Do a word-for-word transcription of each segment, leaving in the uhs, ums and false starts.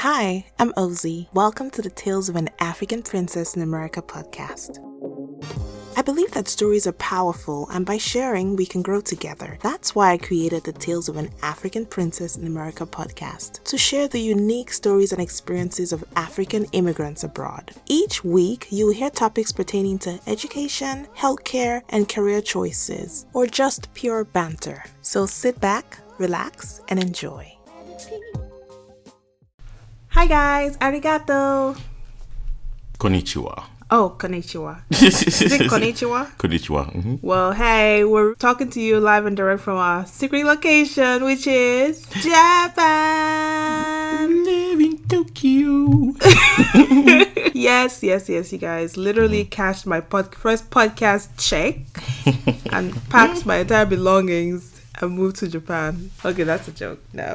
Hi, I'm Ozzy. Welcome to the Tales of an African Princess in America podcast. I believe that stories are powerful, and by sharing, we can grow together. That's why I created the Tales of an African Princess in America podcast, to share the unique stories and experiences of African immigrants abroad. Each week, you'll hear topics pertaining to education, healthcare, and career choices, or just pure banter. So sit back, relax, and enjoy. Hi guys, arigato. Konnichiwa. Oh, konnichiwa. Is it konnichiwa? Konnichiwa. Mm-hmm. Well, hey, we're talking to you live and direct from our secret location, which is Japan. Live in Tokyo. yes, yes, yes, you guys. Literally cashed my pod- first podcast check and packed my entire belongings and moved to Japan. Okay, that's a joke. No.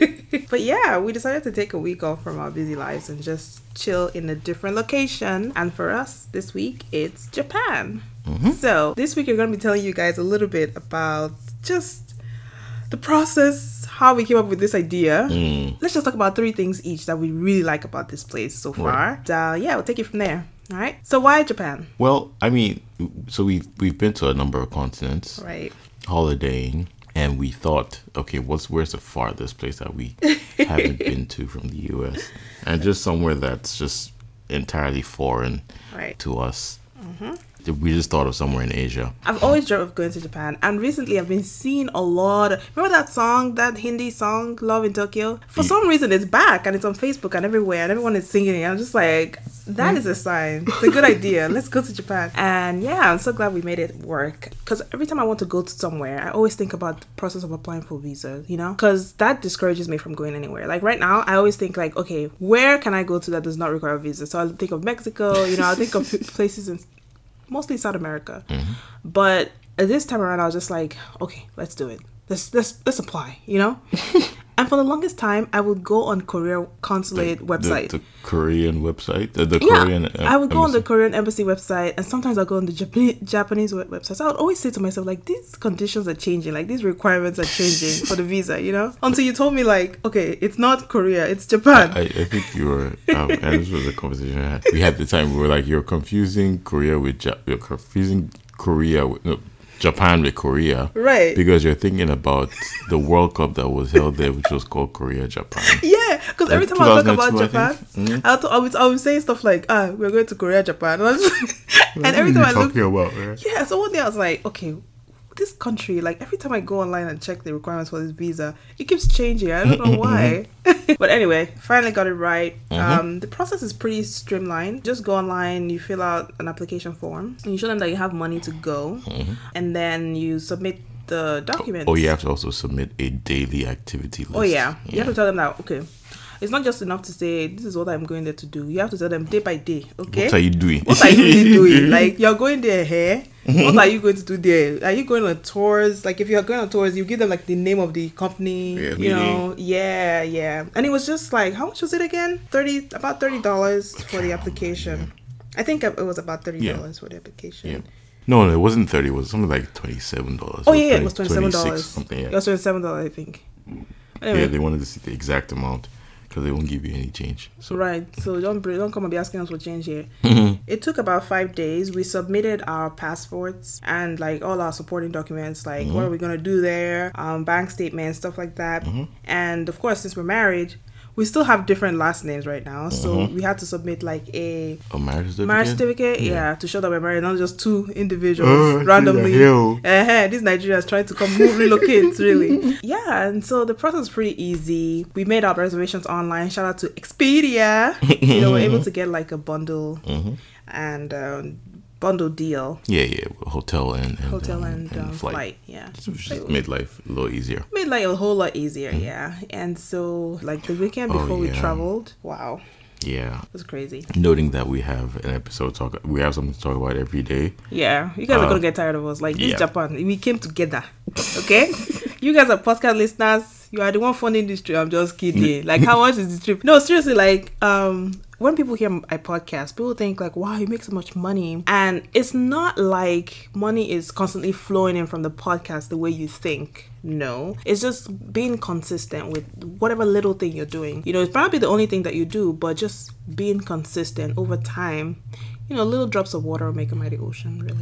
But yeah, we decided to take a week off from our busy lives and just chill in a different location. And for us this week, it's Japan. Mm-hmm. So this week, we're going to be telling you guys a little bit about just the process, how we came up with this idea. Mm. Let's just talk about three things each that we really like about this place so far. Right. Uh, yeah, we'll take it from there. All right. So why Japan? Well, I mean, so we've, we've been to a number of continents. Right. Holidaying. And we thought, okay, what's where's the farthest place that we haven't been to from the U S? And just somewhere that's just entirely foreign right. to us. Mm-hmm. We just thought of somewhere in Asia. I've always dreamt of going to Japan. And recently I've been seeing a lot of... Remember that song, that Hindi song, Love in Tokyo? For some reason it's back and it's on Facebook and everywhere and everyone is singing it. I'm just like, that is a sign. It's a good idea. Let's go to Japan. And yeah, I'm so glad we made it work. Because every time I want to go to somewhere, I always think about the process of applying for visas, you know? Because that discourages me from going anywhere. Like right now, I always think like, okay, where can I go to that does not require a visa? So I'll think of Mexico, you know, I'll think of places in... mostly South America. Mm-hmm. But this time around, I was just like, okay, let's do it. Let's let's let's apply, you know? And for the longest time, I would go on Korea consulate the, website. The, the Korean website? The, the yeah, Korean I would go embassy. on the Korean embassy website, and sometimes I'll go on the Japanese, Japanese website. So I would always say to myself, like, these conditions are changing, like, these requirements are changing for the visa, you know? Until you told me, like, okay, it's not Korea, it's Japan. I, I think you were, um, and this was a conversation I had. We had the time, we were like, you're confusing Korea with, ja- you're confusing Korea with, no, Japan with Korea. Right. Because you're thinking about the World Cup that was held there, which was called Korea, Japan. Yeah, because every time I talk about Japan, mm-hmm. I, I, was, I was saying stuff like, ah, we're going to Korea, Japan. And, and every time I look... talking about, right? Yeah, so one day I was like, okay, this country, like every time I go online and check the requirements for this visa, it keeps changing. I don't know why. But anyway, finally got it right. Mm-hmm. Um, the process is pretty streamlined. Just go online, you fill out an application form, and you show them that you have money to go, mm-hmm. and then you submit the documents. Oh, you have to also submit a daily activity list. Oh, yeah. yeah. You have to tell them that, okay, it's not just enough to say, this is what I'm going there to do. You have to tell them day by day, okay? What are you doing? What are you really doing? Like, you're going there, hey? What are you going to do there? Are you going on tours? Like, if you're going on tours, you give them, like, the name of the company, yeah, you know? Yeah, yeah. And it was just, like, how much was it again? thirty About thirty dollars for the application. I think it was about thirty dollars yeah. for the application. Yeah. No, no, it wasn't thirty. It was something like twenty-seven dollars. Oh, yeah, it was twenty-seven dollars. Something, yeah. It was twenty-seven dollars, I think. Anyway. Yeah, they wanted to see the exact amount. Because they won't give you any change. So. Right. So don't don't come and be asking us for change here. Mm-hmm. It took about five days. We submitted our passports and like all our supporting documents, like mm-hmm. what are we going to do there, um, bank statements, stuff like that. Mm-hmm. And of course, since we're married, we still have different last names right now. So mm-hmm. we had to submit like a, a marriage certificate, marriage certificate yeah. yeah, to show that we're married, not just two individuals uh, randomly. Uh-huh, these Nigerians trying to come move, relocate, really. Yeah, and so the process was pretty easy. We made our reservations online. Shout out to Expedia. You know, we're able to get like a bundle mm-hmm. and um, bundle deal. Yeah, yeah, hotel and, and hotel and, and, um, and flight. flight. Yeah, just, just made life a little easier. Made life a whole lot easier. Mm-hmm. Yeah, and so like the weekend before oh, yeah. we traveled, wow. Yeah, it was crazy. Noting that we have an episode talk, we have something to talk about every day. Yeah, you guys uh, are gonna get tired of us. Like this yeah. Japan, we came together. Okay, you guys are podcast listeners. You are the one funding this trip. I'm just kidding. Like, how much is this trip? No, seriously, like, um, when people hear my podcast, people think like, wow, you make so much money. And it's not like money is constantly flowing in from the podcast the way you think. No, it's just being consistent with whatever little thing you're doing. You know, it's probably the only thing that you do, but just being consistent over time, you know, little drops of water will make a mighty ocean, really.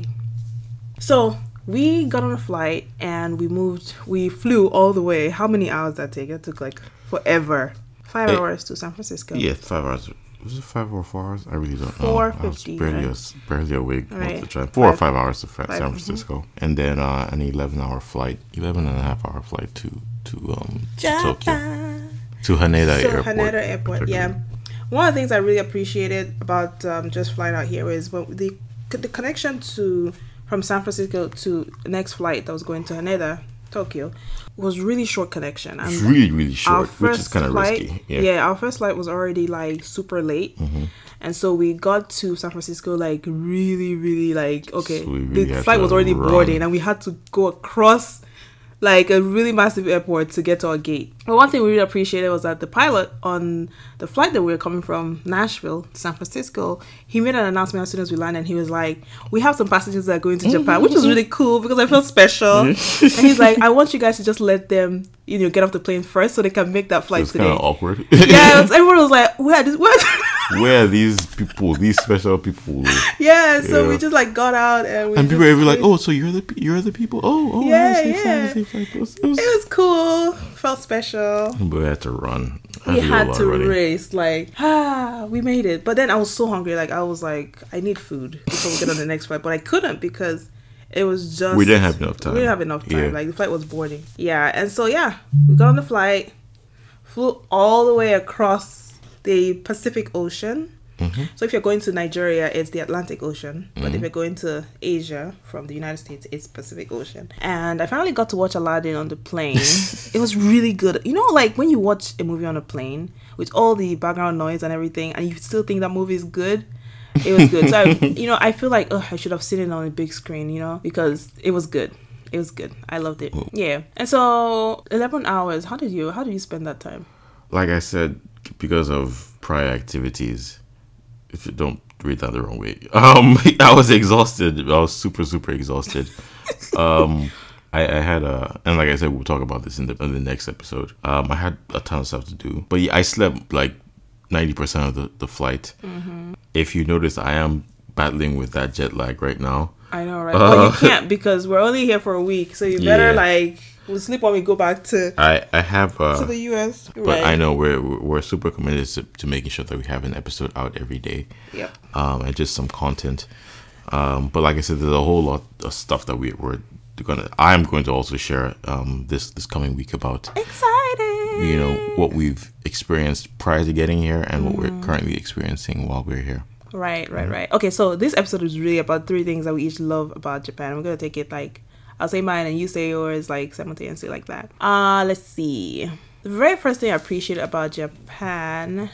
So we got on a flight and we moved, we flew all the way. How many hours did that take? It took like forever. Five hey, hours to San Francisco. Yeah, five hours. Was it five or four hours? I really don't four know. four fifty. I was barely, right? barely awake right. most of the time. Four five, or five hours to San five, Francisco. Mm-hmm. And then uh, an eleven hour flight, eleven and a half hour flight to, to, um, to Tokyo. To Haneda so Airport. Haneda Airport, yeah. One of the things I really appreciated about um, just flying out here is when the, the connection to from San Francisco to the next flight that was going to Haneda, Tokyo, was really short connection. And really, really short, which is kind of risky. Yeah. yeah, our first flight was already like super late. Mm-hmm. And so we got to San Francisco like really, really like, okay, so really the flight was already run. boarding and we had to go across like a really massive airport to get to our gate. But one thing we really appreciated was that the pilot on the flight that we were coming from Nashville to San Francisco, he made an announcement as soon as we landed and he was like, we have some passengers that are going to Japan, which was really cool because I felt special. And he's like, I want you guys to just let them, you know, get off the plane first so they can make that flight so today. It's kind of awkward. Yeah, was, everyone was like, where this what? Where are these people, these special people? Yeah, so yeah. we just like got out and we and people were like, "Oh, so you're the you're the people? Oh, oh, yeah, yeah, yeah. Same same it, was, it was cool, felt special. But we had to run. We had to race, like ah, we made it. But then I was so hungry, like I was like, I need food before we get on the next flight, but I couldn't because it was just we didn't have enough time. We didn't have enough time. Yeah. Like the flight was boarding. Yeah, and so yeah, we got on the flight, flew all the way across the Pacific Ocean. Mm-hmm. So if you're going to Nigeria, it's the Atlantic Ocean. But mm-hmm. if you're going to Asia from the United States, it's Pacific Ocean. And I finally got to watch Aladdin on the plane. It was really good. You know, like when you watch a movie on a plane with all the background noise and everything, and you still think that movie is good, it was good. So, I, you know, I feel like, oh, I should have seen it on a big screen, you know, because it was good. It was good. I loved it. Mm. Yeah. And so eleven hours, how did you, how did you spend that time? Like I said, because of prior activities, if you don't read that the wrong way, um, I was exhausted. I was super, super exhausted. um, I, I had a, and like I said, we'll talk about this in the in the next episode. Um, I had a ton of stuff to do, but yeah, I slept like ninety percent of the the flight. Mm-hmm. If you notice, I am battling with that jet lag right now. I know, right? Uh, well, you can't because we're only here for a week, so you better yeah. like. We'll sleep when we go back to I, I have uh, to the U S. But right. I know we're we're super committed to, to making sure that we have an episode out every day. Yep. Um, and just some content. Um, but like I said, there's a whole lot of stuff that we we're gonna. I'm going to also share um this this coming week about exciting. You know what we've experienced prior to getting here and mm. what we're currently experiencing while we're here. Right, right, mm. right. Okay, so this episode is really about three things that we each love about Japan. We're gonna take it like. I'll say mine and you say yours like simultaneously like that. Uh, let's see. The very first thing I appreciate about Japan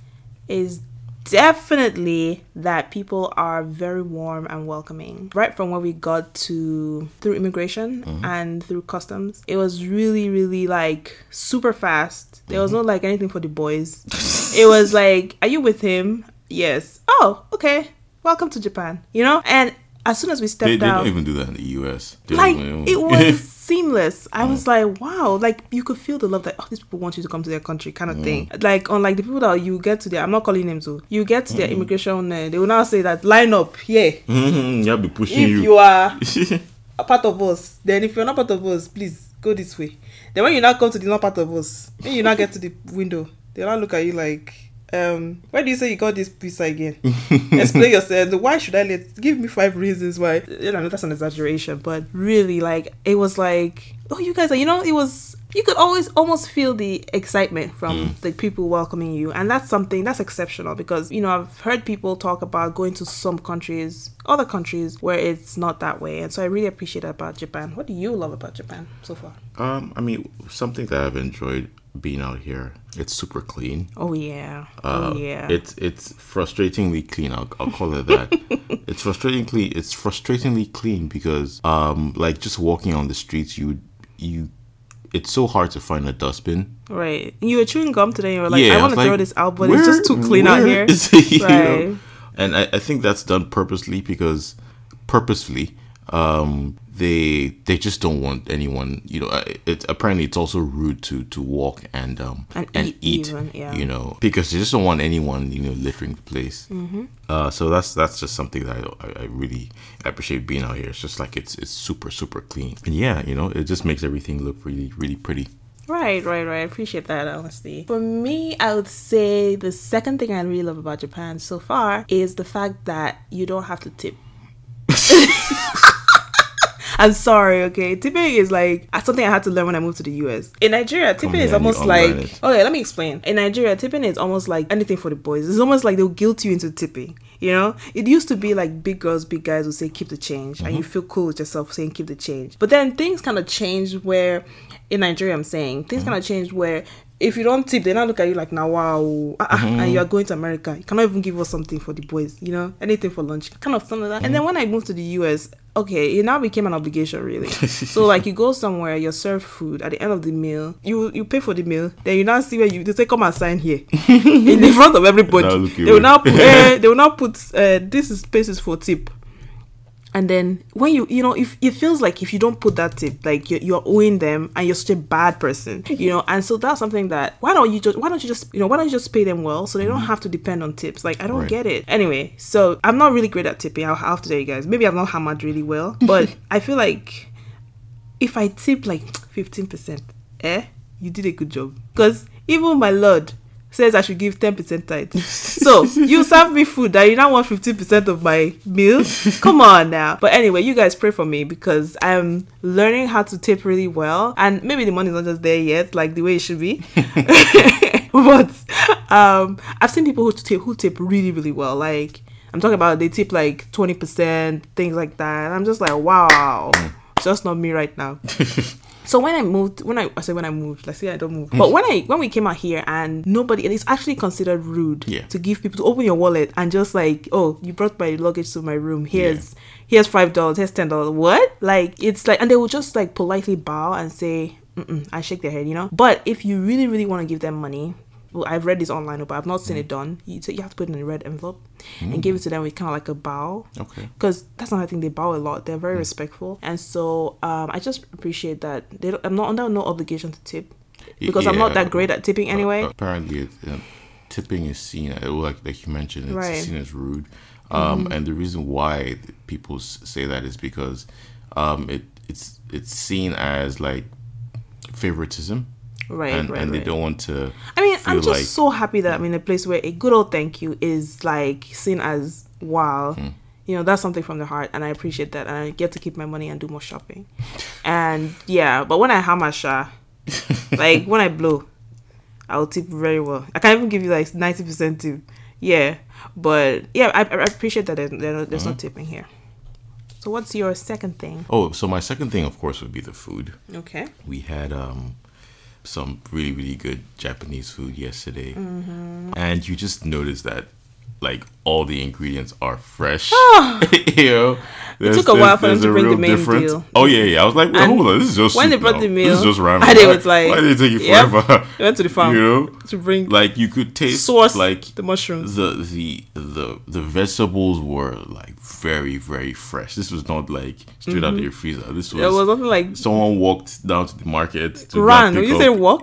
is definitely that people are very warm and welcoming. Right from where we got to through immigration mm-hmm. and through customs, it was really, really like super fast. There was mm-hmm. no like anything for the boys. It was like, are you with him? Yes. Oh, okay. Welcome to Japan. You know? And as soon as we stepped they, they out, don't even do that in the U S. They like it was seamless. I was like, wow, like you could feel the love that oh, these people want you to come to their country, kind of mm. thing. Like unlike the people that you get to their, I'm not calling names, so you get to mm. their immigration, uh, they will now say that line up, yeah. Mm-hmm. You'll be pushing if you. If you are a part of us, then if you're not part of us, please go this way. Then when you now come to the not part of us, when you now get to the window, they'll now look at you like. Um, why do you say you got this visa again? Explain yourself. Why should I let? Give me five reasons why. You know, that's an exaggeration, but really, like, it was like, oh, you guys are. You know, it was. You could always almost feel the excitement from mm. the people welcoming you, and that's something that's exceptional because you know I've heard people talk about going to some countries, other countries where it's not that way, and so I really appreciate that about Japan. What do you love about Japan so far? Um, I mean, something that I've enjoyed. Being out here, it's super clean. Oh yeah, uh, oh yeah. It's it's frustratingly clean. I'll, I'll call it that. It's frustratingly it's frustratingly clean because um like just walking on the streets, you you it's so hard to find a dustbin. Right. You were chewing gum today and you were like, Yeah, I I want to was throw like, this out, but where- it's just too clean out where here. is it, you Right. know? And I, I think that's done purposely because purposefully um, they they just don't want anyone. You know, it, it apparently it's also rude to to walk and um And and, eat eat. even, yeah. You know, because they just don't want anyone you know littering the place. Mm-hmm. Uh, so that's that's just something that I, I really appreciate being out here. It's just like it's it's super super clean. And yeah, you know, it just makes everything look really really pretty. Right, right, right. I appreciate that, honestly. For me, I would say the second thing I really love about Japan so far is the fact that you don't have to tip. I'm sorry, okay? Tipping is like something I had to learn when I moved to the U S. In Nigeria, tipping Oh, is yeah, almost you like... unlearn it. Okay, let me explain. In Nigeria, tipping is almost like anything for the boys. It's almost like they'll guilt you into tipping, you know? It used to be like big girls, big guys would say, keep the change. Mm-hmm. And you feel cool with yourself saying, keep the change. But then things kind of changed where... In Nigeria, I'm saying, things mm-hmm. kind of changed where... If you don't tip, they now look at you like, now wow, uh, mm-hmm. and you are going to America. You cannot even give us something for the boys, you know, anything for lunch, kind of something like that. Mm-hmm. And then when I moved to the U S, okay, it now became an obligation, really. So like you go somewhere, you're served food at the end of the meal, you you pay for the meal, then you now see where you they say come and sign here in the front of everybody. They will now put, uh, they will now put uh, this is spaces for tip. And then when you, you know, if it feels like if you don't put that tip, like you're, you're owing them and you're such a bad person, you know, and so that's something that, why don't you just, why don't you just, you know, why don't you just pay them well so they don't have to depend on tips? Like, I don't Right. get it. Anyway, so I'm not really great at tipping. I'll have to tell you guys. Maybe I've not hammered really well, but I feel like if I tip like fifteen percent, eh, you did a good job. Because even my Lord says I should give ten percent tithe. So you serve me food that you now want fifteen percent of my meal? Come on now. But anyway, you guys pray for me because I'm learning how to tip really well. And maybe the money's not just there yet, like the way it should be. But um, I've seen people who tip, who tip really, really well. Like, I'm talking about they tip like twenty percent, things like that. And I'm just like, wow, it's just not me right now. So when I moved, when I, I say when I moved, like say I don't move, but when I when we came out here and nobody, and it's actually considered rude Yeah. to give people to open your wallet and just like, oh, you brought my luggage to my room. Here's yeah. here's five dollars. Here's ten dollars. What? Like it's like, and they will just like politely bow and say, mm-mm, and shake their head, you know. But if you really really want to give them money. Well, I've read this online, but I've not seen it done. You, so you have to put it in a red envelope mm. and give it to them with kind of like a bow. Okay. Because that's not, I think they bow a lot. They're very mm. respectful. And so um, I just appreciate that. They don't, I'm not under no obligation to tip because yeah, I'm not that great at tipping anyway. Uh, apparently, it, uh, tipping is seen, uh, like, like you mentioned, it's right. seen as rude. Um, mm-hmm. And the reason why people say that is because um, it it's it's seen as like favoritism. Right, and, right, and right. they don't want to. I mean, I'm just like, so happy that I'm in a place where a good old thank you is like seen as wow. Hmm. You know, that's something from the heart, and I appreciate that. And I get to keep my money and do more shopping. And yeah, but when I hammer sha, like when I blow, I'll tip very well. I can't even give you like ninety percent tip. Yeah, but yeah, I, I appreciate that there's, there's mm-hmm. no tipping here. So what's your second thing? Oh, so my second thing, of course, would be the food. Okay. We had um. some really really good Japanese food yesterday, mm-hmm. and you just notice that like all the ingredients are fresh. Oh. You know, it took a while for them to bring the main difference. deal. Oh yeah, yeah. I was like, well, hold on, this is just when soup they brought now. the meal. This is just ramen. And they was like, why did it take you yep. forever? They went to the farm, you know, to bring like you could taste source like the mushrooms. The the the the vegetables were like very very fresh. This was not like straight mm-hmm. out of your freezer. This was. It was nothing like someone walked down to the market to ran. When you say walk,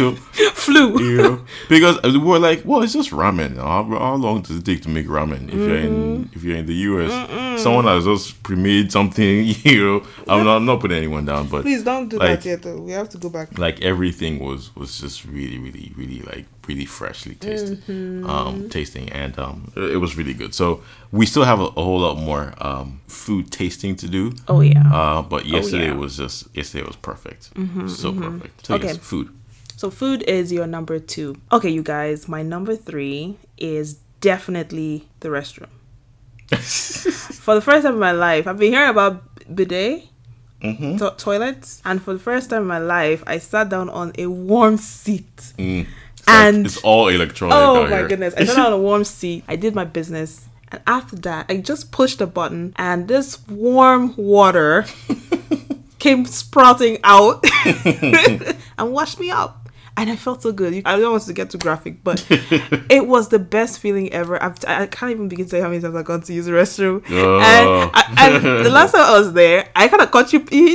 flew. You know, because we were like, well, it's just ramen. How, how long does it take to make ramen? If mm-hmm. you're in if you're in the U S, Mm-mm. someone has just pre-made something. You know, I'm not I'm not putting anyone down, but please don't do like, that yet. Though we have to go back. Like everything was was just really really really like really freshly tasted, mm-hmm. um, tasting, and um, it, it was really good. So we still have a, a whole lot more um, food tasting to do. Oh yeah. Uh, but yesterday oh, yeah. was just yesterday was perfect. Mm-hmm, so mm-hmm. perfect. So okay. yes, food. So food is your number two. Okay, you guys, my number three is definitely the restroom. For the first time in my life, I've been hearing about bidet, mm-hmm. to- toilets, and for the first time in my life, I sat down on a warm seat. Mm. It's and like, it's all electronic. Oh out my here. goodness! I sat down on a warm seat. I did my business, and after that, I just pushed the button, and this warm water came sprouting out and washed me up. And I felt so good. I don't want to get too graphic, but it was the best feeling ever. I've, I can't even begin to say how many times I've gone to use the restroom. Oh. And, I, and the last time I was there, I kind of caught you. You,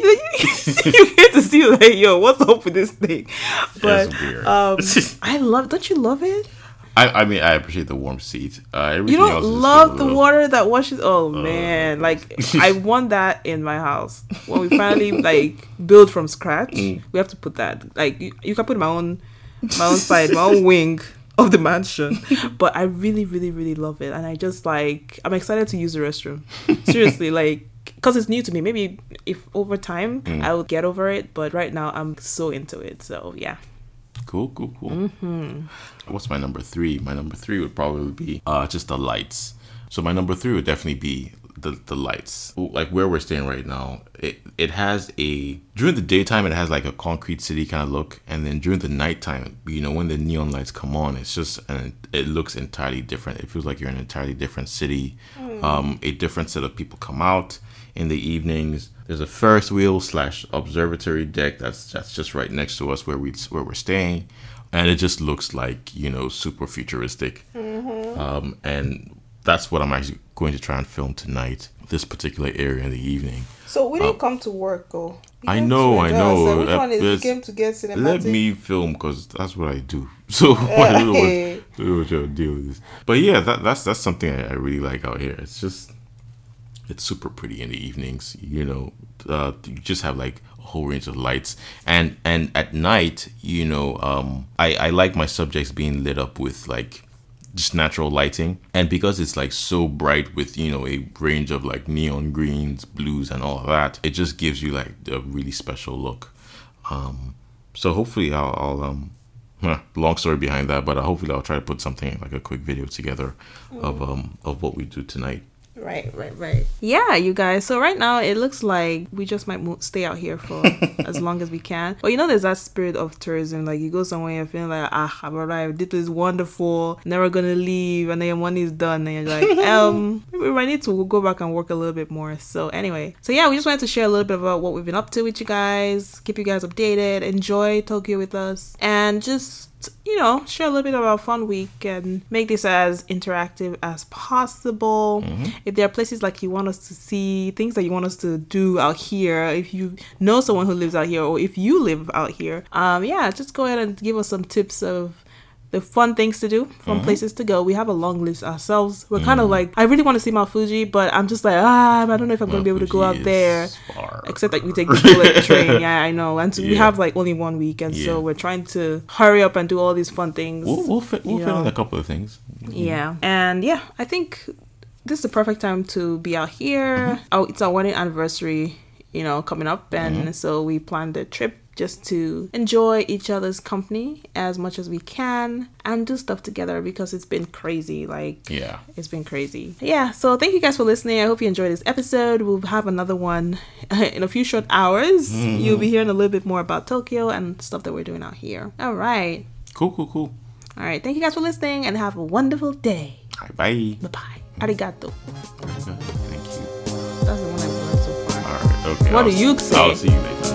you get to see like, yo, what's up with this thing? But um, I love. Don't you love it? I, I mean, I appreciate the warm seat. Uh, you don't love the water that washes. Oh uh, man, like I want that in my house when we finally like build from scratch. Mm. We have to put that. Like you, you can put my own, my own side, my own wing of the mansion. But I really, really, really love it, and I just like I'm excited to use the restroom. Seriously, like because it's new to me. Maybe if over time mm. I will get over it, but right now I'm so into it. So yeah. Cool, cool, cool. Mm-hmm. What's my number three? My number three would probably be uh, just the lights. So my number three would definitely be the, the lights. Like where we're staying right now, it, it has a... During the daytime, it has like a concrete city kind of look. And then during the nighttime, you know, when the neon lights come on, it's just... and it looks entirely different. It feels like you're in an entirely different city. Mm. Um, a different set of people come out in the evenings. There's a Ferris wheel slash observatory deck that's that's just right next to us where we where we're staying, and it just looks like, you know, super futuristic. Mm-hmm. Um, and that's what I'm actually going to try and film tonight. This particular area in the evening. So we didn't um, come to work, though. I know, I know. So which uh, one is you came to get cinematic? Let me film because that's what I do. So I don't know what, I don't know what you'll deal with this. But yeah, that that's that's something I, I really like out here. It's just. It's super pretty in the evenings, you know. Uh, you just have like a whole range of lights, and and at night, you know, um, I I like my subjects being lit up with like just natural lighting, and because it's like so bright with, you know, a range of like neon greens, blues, and all of that, it just gives you like a really special look. Um, so hopefully, I'll, I'll um. long story behind that, but hopefully I'll try to put something like a quick video together mm. of um of what we do tonight. Right, right, right. Yeah, you guys. So right now it looks like we just might move, stay out here for as long as we can. But you know, there's that spirit of tourism. Like you go somewhere and feeling like, ah, I've arrived. This is wonderful. Never gonna leave. And then your money is done. And you're like, um, we might need to go back and work a little bit more. So anyway, so yeah, we just wanted to share a little bit about what we've been up to with you guys. Keep you guys updated. Enjoy Tokyo with us, and just, you know, share a little bit of our fun week and make this as interactive as possible. Mm-hmm. If there are places like you want us to see, things that you want us to do out here, if you know someone who lives out here, or if you live out here, um, yeah, just go ahead and give us some tips of the fun things to do, fun mm-hmm. places to go. We have a long list ourselves. We're mm-hmm. kind of like, I really want to see Mount Fuji, but I'm just like, ah, I don't know if I'm going to be able to go out there. Far. Except that we take the bullet train. Yeah, I know. And so yeah. we have like only one week, and yeah. so we're trying to hurry up and do all these fun things. We'll, we'll fit, we'll fit in a couple of things. Yeah. And yeah, I think this is the perfect time to be out here. Mm-hmm. Oh, it's our wedding anniversary, you know, coming up. And mm-hmm. so we planned a trip just to enjoy each other's company as much as we can and do stuff together, because it's been crazy. Like, yeah, it's been crazy. Yeah, so thank you guys for listening. I hope you enjoyed this episode. We'll have another one in a few short hours. Mm-hmm. You'll be hearing a little bit more about Tokyo and stuff that we're doing out here. All right. Cool, cool, cool. All right. Thank you guys for listening, and have a wonderful day. All right, bye. Bye-bye. Arigato. Arigato. Thank you. That's the one I've learned so far. All right. Okay. What I'll do you say? I'll see you later.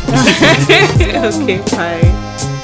Okay, bye.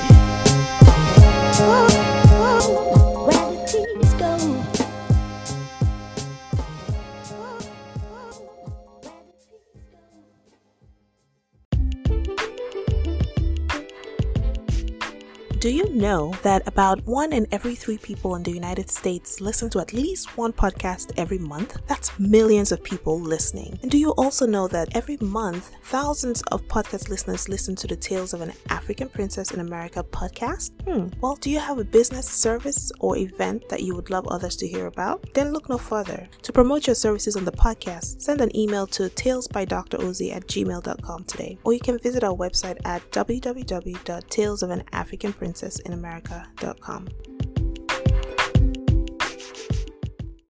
Do you know that about one in every three people in the United States listen to at least one podcast every month? That's millions of people listening. And do you also know that every month, thousands of podcast listeners listen to the Tales of an African Princess in America podcast? Hmm. Well, do you have a business, service, or event that you would love others to hear about? Then look no further. To promote your services on the podcast, send an email to talesbydroz at gmail dot com today. Or you can visit our website at w w w dot tales of an african princess in america dot com.